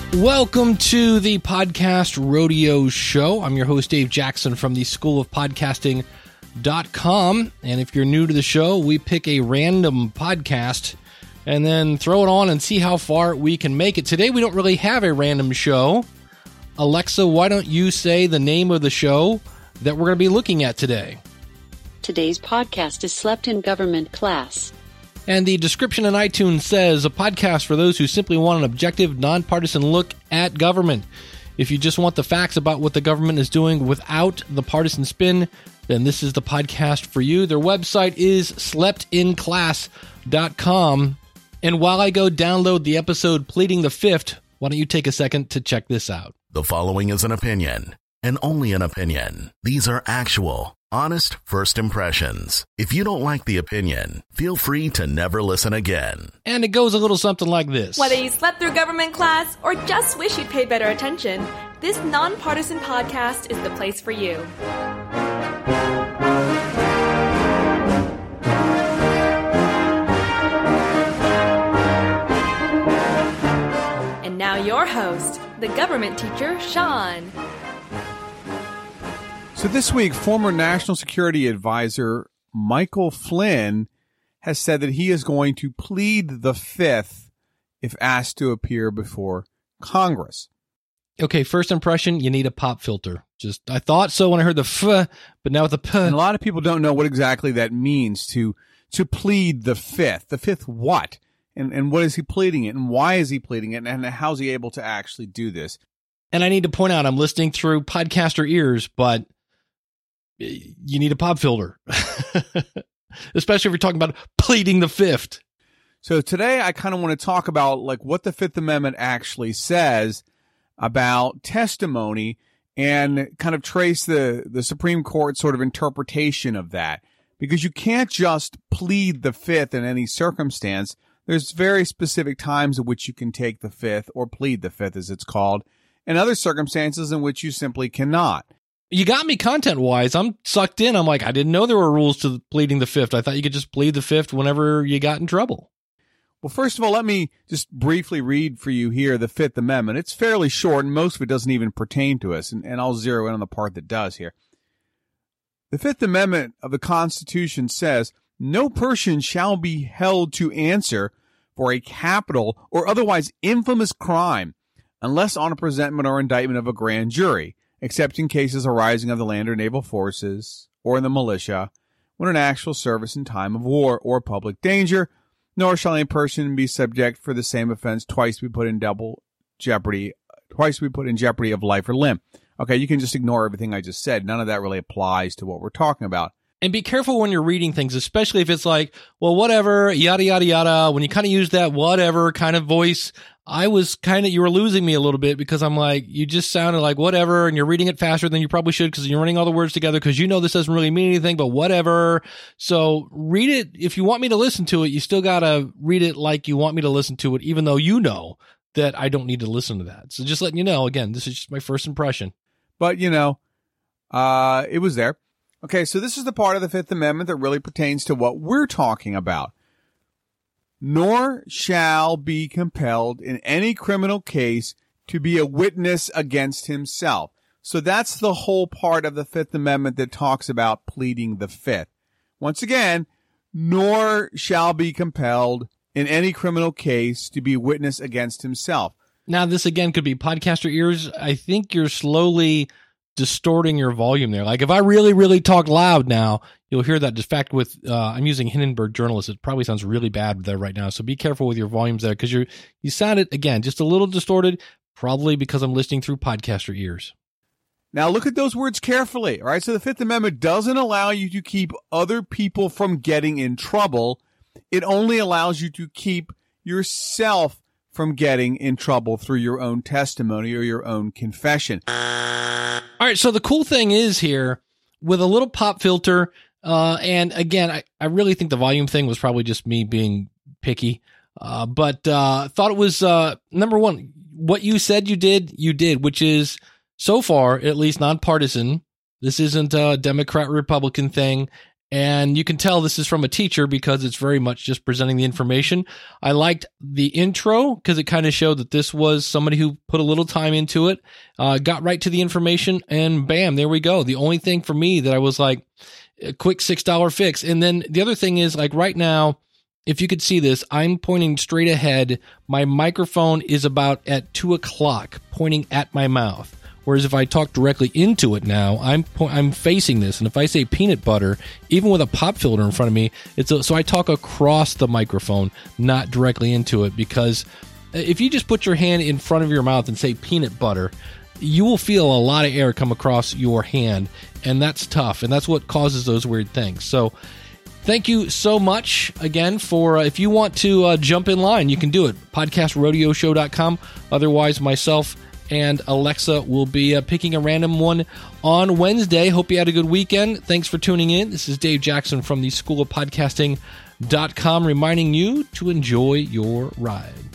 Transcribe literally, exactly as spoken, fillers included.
Welcome to the Podcast Rodeo Show. I'm your host, Dave Jackson from the School of Podcasting dot com. And if you're new to the show, we pick a random podcast and then throw it on and see how far we can make it. Today, we don't really have a random show. Alexa, why don't you say the name of the show that we're going to be looking at today? Today's podcast is Slept in Government Class. And the description in iTunes says, a podcast for those who simply want an objective, nonpartisan look at government. If you just want the facts about what the government is doing without the partisan spin, then this is the podcast for you. Their website is slept in class dot com. And while I go download the episode Pleading the Fifth, why don't you take a second to check this out? The following is an opinion, and only an opinion. These are actual, honest first impressions. If you don't like the opinion, feel free to never listen again. And it goes a little something like this. Whether you slept through government class or just wish you'd paid better attention, this nonpartisan podcast is the place for you. And now your host, the government teacher, Sean. So this week, former National Security Advisor Michael Flynn has said that he is going to plead the fifth if asked to appear before Congress. Okay, first impression, you need a pop filter. Just, I thought so when I heard the f, but now with the p. And a lot of people don't know what exactly that means, to to plead the fifth. The fifth what? And and what is he pleading it? And why is he pleading it? And how is he able to actually do this? And I need to point out, I'm listening through podcaster ears, but you need a pop filter, especially if you're talking about pleading the fifth. So today I kind of want to talk about like what the Fifth Amendment actually says about testimony and kind of trace the, the Supreme Court sort of interpretation of that, because you can't just plead the fifth in any circumstance. There's very specific times in which you can take the fifth, or plead the fifth as it's called, and other circumstances in which you simply cannot. You got me content-wise. I'm sucked in. I'm like, I didn't know there were rules to pleading the fifth. I thought you could just plead the fifth whenever you got in trouble. Well, first of all, let me just briefly read for you here the Fifth Amendment. It's fairly short, and most of it doesn't even pertain to us, and, and I'll zero in on the part that does here. The Fifth Amendment of the Constitution says, no person shall be held to answer for a capital or otherwise infamous crime unless on a presentment or indictment of a grand jury, except in cases arising of the land or naval forces or in the militia, when in actual service in time of war or public danger, nor shall any person be subject for the same offense twice be put in double jeopardy, twice be put in jeopardy of life or limb. Okay, you can just ignore everything I just said. None of that really applies to what we're talking about. And be careful when you're reading things, especially if it's like, well, whatever, yada, yada, yada. When you kind of use that whatever kind of voice, I was kind of, you were losing me a little bit, because I'm like, you just sounded like whatever, and you're reading it faster than you probably should because you're running all the words together because you know this doesn't really mean anything, but whatever. So read it. If you want me to listen to it, you still got to read it like you want me to listen to it, even though you know that I don't need to listen to that. So just letting you know, again, this is just my first impression. But, you know, uh, it was there. Okay, so this is the part of the Fifth Amendment that really pertains to what we're talking about. Nor shall be compelled in any criminal case to be a witness against himself. So that's the whole part of the Fifth Amendment that talks about pleading the fifth. Once again, nor shall be compelled in any criminal case to be a witness against himself. Now, this again could be podcaster ears. I think you're slowly distorting your volume there. Like if I really, really talk loud now, you'll hear that. In fact, with uh, I'm using Hindenburg Journalist, it probably sounds really bad there right now. So be careful with your volumes there, because you're you sounded again just a little distorted, probably because I'm listening through podcaster ears. Now look at those words carefully. All right, so the Fifth Amendment doesn't allow you to keep other people from getting in trouble. It only allows you to keep yourself from getting in trouble through your own testimony or your own confession. All right, so the cool thing is here, with a little pop filter, uh, and again, I, I really think the volume thing was probably just me being picky, uh, but uh, thought it was, uh, number one, what you said you did, you did, which is, so far, at least nonpartisan. This isn't a Democrat-Republican thing. And you can tell this is from a teacher because it's very much just presenting the information. I liked the intro because it kind of showed that this was somebody who put a little time into it, uh, got right to the information, and bam, there we go. The only thing for me that I was like, a quick six dollar fix. And then the other thing is, like right now, if you could see this, I'm pointing straight ahead. My microphone is about at two o'clock, pointing at my mouth. Whereas if I talk directly into it now, I'm po- I'm facing this, and if I say peanut butter, even with a pop filter in front of me, it's a, so I talk across the microphone, not directly into it. Because if you just put your hand in front of your mouth and say peanut butter, you will feel a lot of air come across your hand, and that's tough, and that's what causes those weird things. So thank you so much again for, uh, if you want to uh, jump in line, you can do it, podcast rodeo show dot com. Otherwise, myself and Alexa will be uh, picking a random one on Wednesday. Hope you had a good weekend. Thanks for tuning in. This is Dave Jackson from the school of podcasting dot com, reminding you to enjoy your ride.